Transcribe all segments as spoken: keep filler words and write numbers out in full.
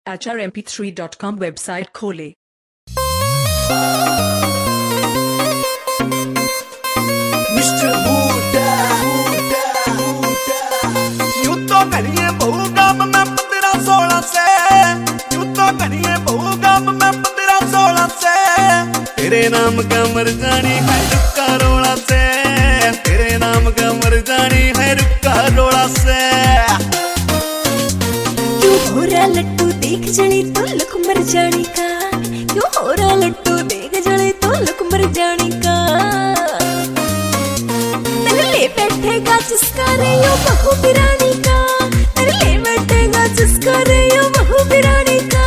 H R M P three dot com website खोले। Mister Boota, यूं तो करिए बहु काम मैं पंद्रह सोलह से, यूं तो करिए बहु काम मैं पंद्रह सोलह से। तेरे नाम का मर जानी है रुक्का रोड़ा से, तेरे नाम का मर जानी है रुक्का रोड़ा से। क्यों हो रहा लट्टू देख जली तो लुक मर जाने का, क्यों हो रहा लट्टू देख जली तो लुक मर जाने का। तेरे ले बैठेगा जिसका रे यो बहू बिरानी का, तेरे ले बैठेगा जिसका रे यो बहू बिरानी का।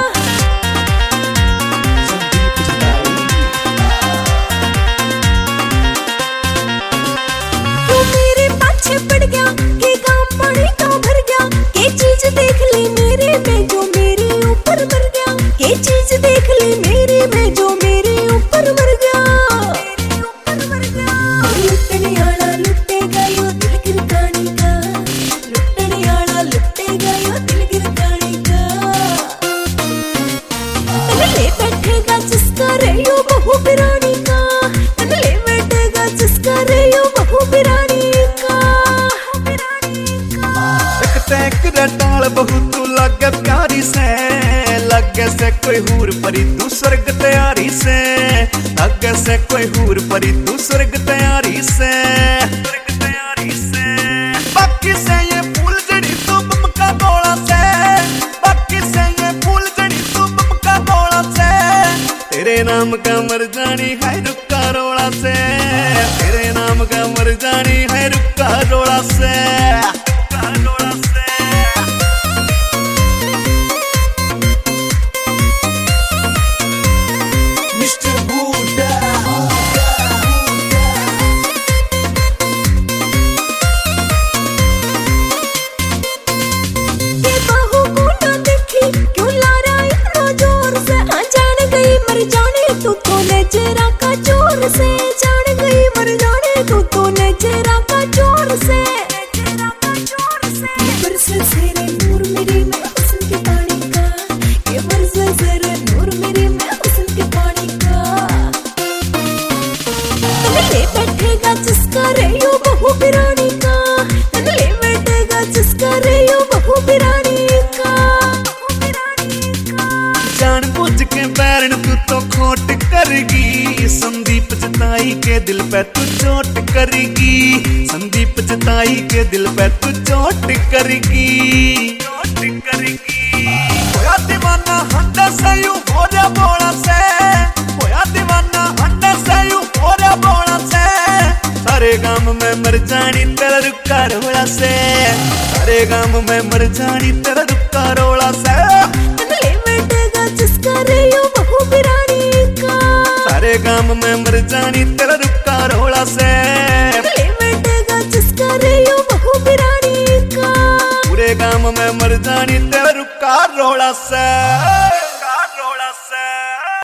क्यों मेरे पाछे पड़ गया के काम पानी का भर गया, के चीज देख ली मेरे में जो मेरे ऊपर मर गया, के चीज देख ली मेरे में जो मेरे ऊपर मर गया। लुटने आला लुटेगा यो दिल गिरकाने का, लुटने आला लुटेगा यो दिल गिरकाने का। तनले बैठेगा जिसका रे यो बहू बिरानी का, तनले बैठेगा जिसका रे यो बहू बिरानी का। टाल बहु तू लगे प्यारी से, लगे से कोई हूर परी तू स्वर्ग तैयारी से, लगे से कोई हूर परी तू स्वर्ग तैयारी से, स्वर्ग तैयारी से। बाकी से ये फूल जड़ी तू बम का गोला से, बाकी से ये फूल जड़ी तू बम का गोला से। तेरे नाम का मर जानी है रुक्का रोड़ा से, तेरे नाम का मर जानी है रुक्का रोड़ा से, रुक्का रोड़ा से। तू तो नजरा का जोर से जान गई मर जाने, तू तो नजरा का जोर से, नजरा का जोर से। ये बरसे तेरे नूर मेरे में हुस्न के पानी का, ये बरसे तेरे नूर मेरे में हुस्न के पानी का। तनले बैठेगा जिसका रे यो बहू बिरानी का, तनले बैठेगा जिसका रे यो बहू बिरानी का। जान बुझ के बैरन तू तो खोट करेगी, संदीप जताई के दिल पे तू चोट करेगी, संदीप जताई के दिल पे तू चोट करेगी, चोट करेगी। होया दीवाना हंडा से यूं हो रहा बोला से, होया दीवाना हंडा से यूं हो रहा बोला से। सारे गाम में मर जानी तेरा रुक्का रोड़ा से, सारे गाम में मर जानी तेरा रुक्का रोड़ा से। जिसका रे यो बहू बिरानी का, सारे गाम में मर जानी तेरा रुक्का रोड़ा से, ले बैठेगा जिसका रे यो बहू बिरानी का। पूरे गाम में मर जानी तेरा रुक्का रोड़ा से।